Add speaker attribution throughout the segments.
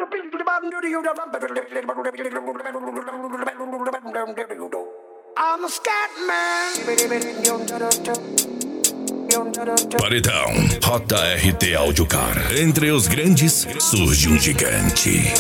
Speaker 1: I'm a scat man.
Speaker 2: Paredão JRT Audiocar. Entre os grandes surge um gigante.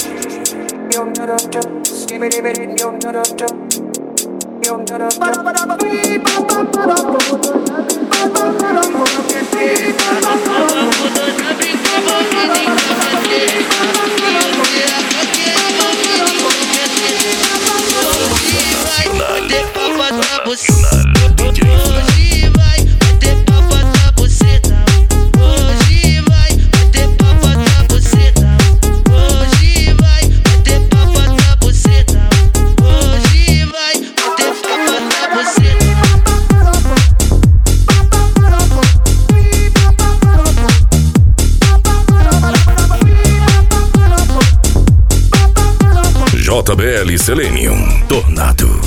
Speaker 2: JBL Selenium, Tornado.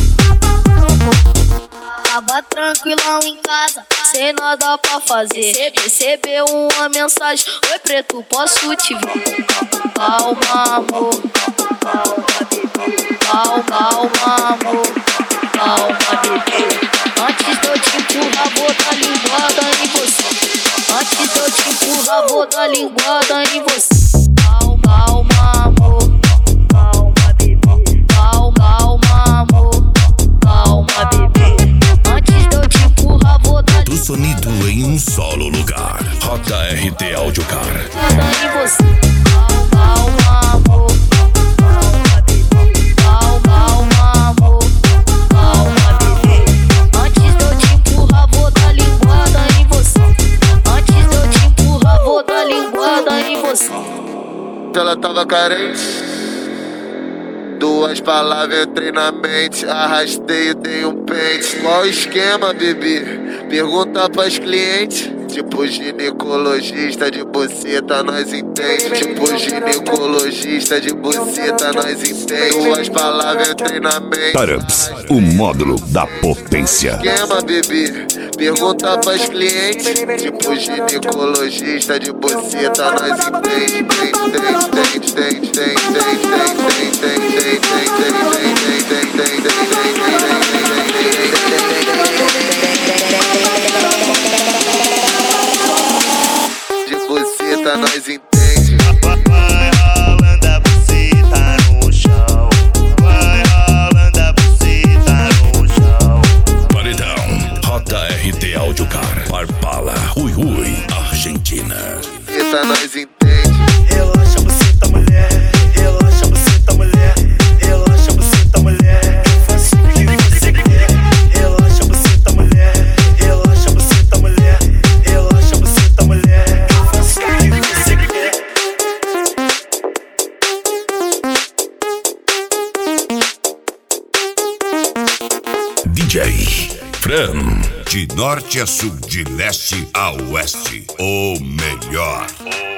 Speaker 3: Tava tranquilão em casa, sem nada pra fazer. Recebeu uma mensagem: oi preto, posso te ver? Calma amor, calma bebê, calma amor, calma bebê. Antes de eu te empurrar, vou dar linguada em você. Antes de eu te empurrar, vou dar linguada em você. Calma amor, calma bebê, calma amor, calma bebê. Antes de eu te empurrar, vou dar
Speaker 2: Tudo sonido em um solo lugar. JRT Audiocar.
Speaker 3: linguada em você. Calma amor, calma bebê, calma amor, calma bebê. Antes de eu te empurrar, vou dar linguada em você. Antes de eu te empurrar, vou dar linguada em você.
Speaker 4: Ela tava carente, duas palavras entrei na mente, arrastei e dei um pente. Qual o esquema, bebê? Pergunta pras clientes. Tipo ginecologista de buceta, nós entende. Tipo ginecologista de buceta, nós entende. Duas palavras entrei na mente.
Speaker 2: Taramps, o módulo da potência.
Speaker 4: Esquema, bebê? Pergunta pras clientes. Tipo ginecologista de buceta, nós entende. De buceta, nós entende.
Speaker 5: Vai rolando a buceta no chão. Vai rolando a buceta no chão.
Speaker 2: Paredão JRT Audiocar. Parpala, Ui Ui, Argentina.
Speaker 4: Buceta, nós entende.
Speaker 5: Relaxa a buceta, mulher. Relaxa a buceta, mulher. Relaxa a buceta, mulher. Faça o que você quer. Relaxa a buceta, mulher. Relaxa a buceta, mulher. Relaxa a buceta, mulher. Faça o que você quer.
Speaker 2: DJ Fran.
Speaker 6: De norte a sul, de leste a oeste, o melhor.